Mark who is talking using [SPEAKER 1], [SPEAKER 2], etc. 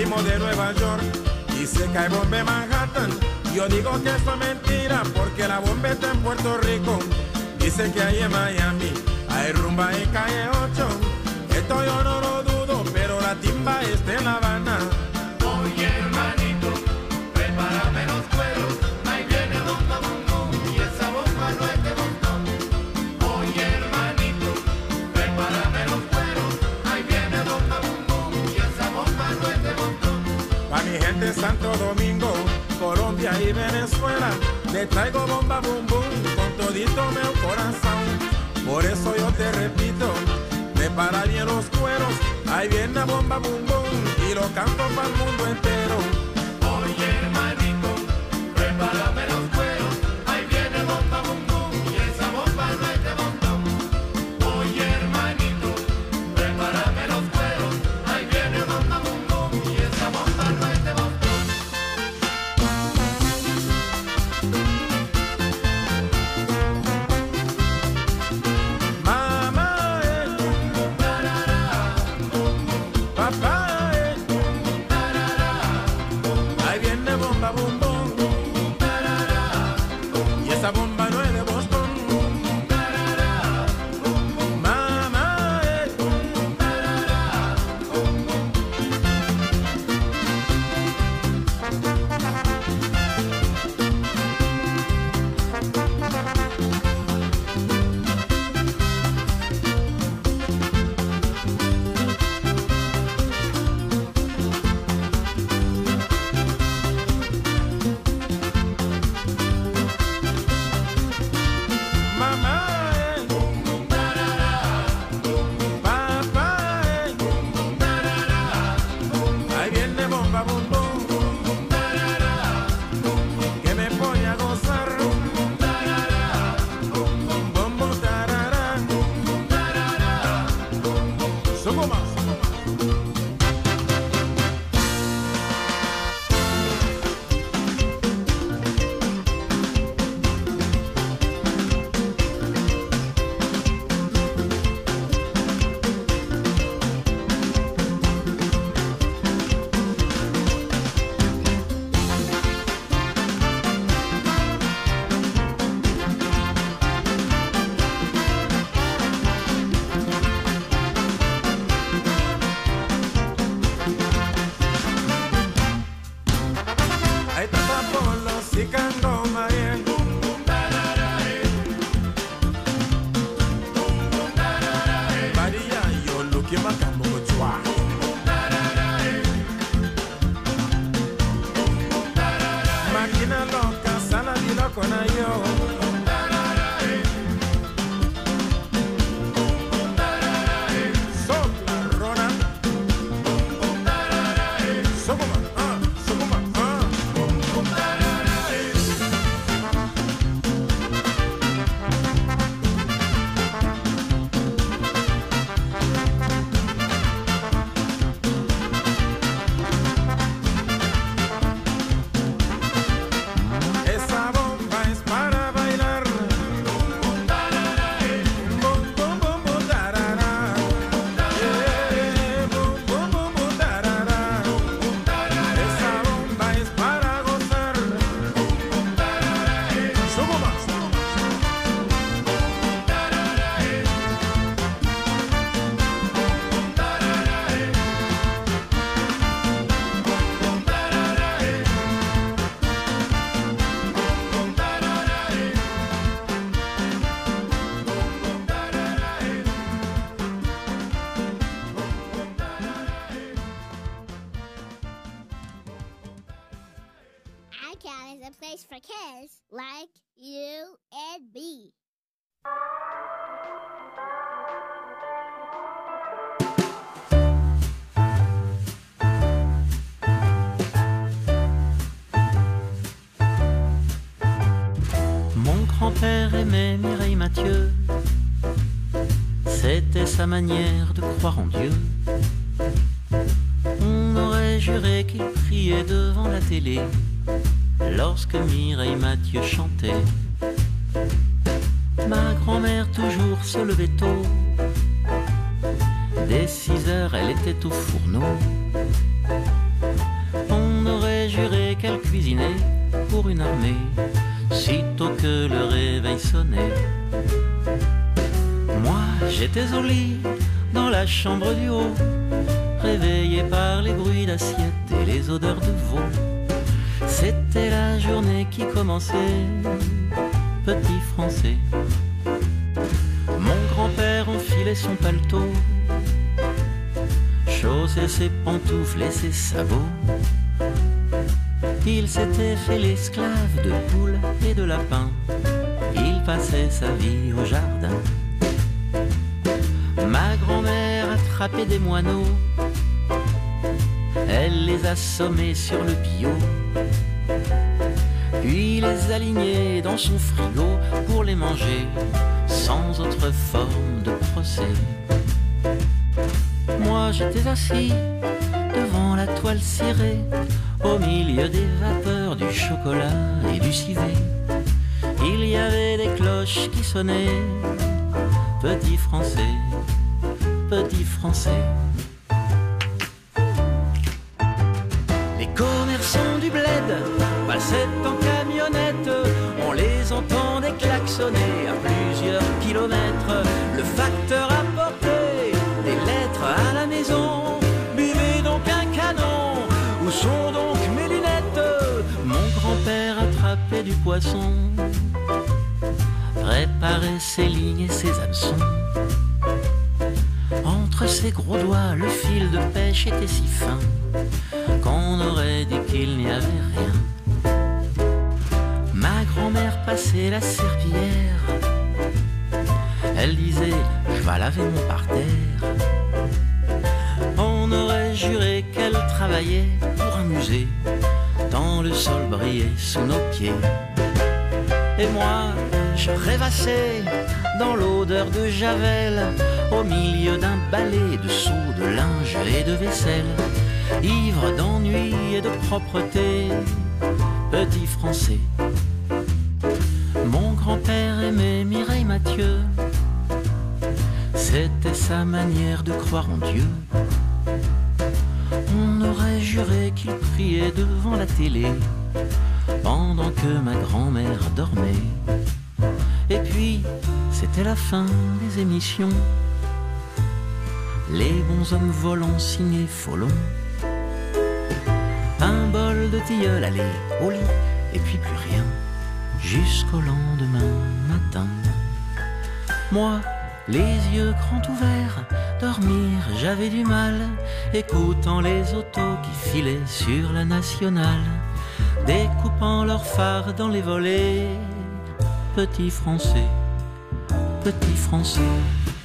[SPEAKER 1] primo de Nueva York. Dice que hay bomba en Manhattan. Yo digo que eso es mentira porque la bomba está en Puerto Rico. Dice que hay en Miami, hay rumba en calle 8. Esto yo no lo dudo, pero la timba está en La Habana.
[SPEAKER 2] Oye hermanito, prepárame los cueros. Ahí viene bomba bum bum y esa bomba no es de montón. Oye hermanito, prepárame los cueros. Ahí viene bomba bum bum y esa bomba no es de montón.
[SPEAKER 1] Pa' mi gente de Santo Domingo, Colombia y Venezuela, le traigo bomba bum bum con todito meu corazón. Por eso yo te repito, prepara bien los cueros, ahí viene la bomba bum bum y lo canto para el mundo entero.
[SPEAKER 2] Oye hermanito, prepárame los cueros. Ahí viene bomba bum bum y esa bomba no es de montón. Oye hermanito, prepárame los cueros. Ahí viene bomba bum bum y esa bomba no es de montón.
[SPEAKER 3] For kids like you and me.
[SPEAKER 4] Mon grand-père aimait Mireille Mathieu. C'était sa manière de croire en Dieu. On aurait juré qu'il priait devant la télé lorsque Mireille Mathieu chantait. Ma grand-mère toujours se levait tôt. Dès 6 heures, elle était au fourneau. pour une armée, sitôt que le réveil sonnait. Moi, j'étais au lit, dans la chambre du haut, réveillé par les bruits d'assiettes et les odeurs de veau. C'était la journée qui commençait, petit Français. Mon grand-père enfilait son paletot, chaussait ses pantoufles et ses sabots. Il s'était fait l'esclave de poules et de lapins. Il passait sa vie au jardin. Ma grand-mère attrapait des moineaux, elle les assommait sur le billot, puis les alignait dans son frigo pour les manger sans autre forme de procès. Moi j'étais assis devant la toile cirée, au milieu des vapeurs du chocolat et du civet. Il y avait des cloches qui sonnaient, petit Français, petit Français. Les commerçants du bled passaient en camionnette, on les entendait klaxonner à plusieurs kilomètres. Le facteur apportait des lettres à la maison, buvez donc un canon, où sont donc mes lunettes? Mon grand-père attrapait du poisson, préparait ses lignes et ses hameçons. Entre ses gros doigts, le fil de pêche était si fin qu'on aurait dit qu'il n'y avait rien. Ma grand-mère passait la serpillière, elle disait « je vais laver mon parterre ». On aurait juré qu'elle travaillait pour un musée, tant le sol brillait sous nos pieds. Et moi, je rêvassais dans l'odeur de Javel, au milieu d'un balai de seaux, de linge et de vaisselle, ivre d'ennui et de propreté, petit Français. Mon grand-père aimait Mireille Mathieu, c'était sa manière de croire en Dieu. On aurait juré qu'il priait devant la télé pendant que ma grand-mère dormait. Et puis, c'était la fin des émissions, les bons hommes volants signés Folon. Un bol de tilleul, allez, au lit, et puis plus rien, jusqu'au lendemain matin. Moi, les yeux grands ouverts, dormir j'avais du mal, écoutant les autos qui filaient sur la nationale, découpant leurs phares dans les volets. Petit Français, petit Français.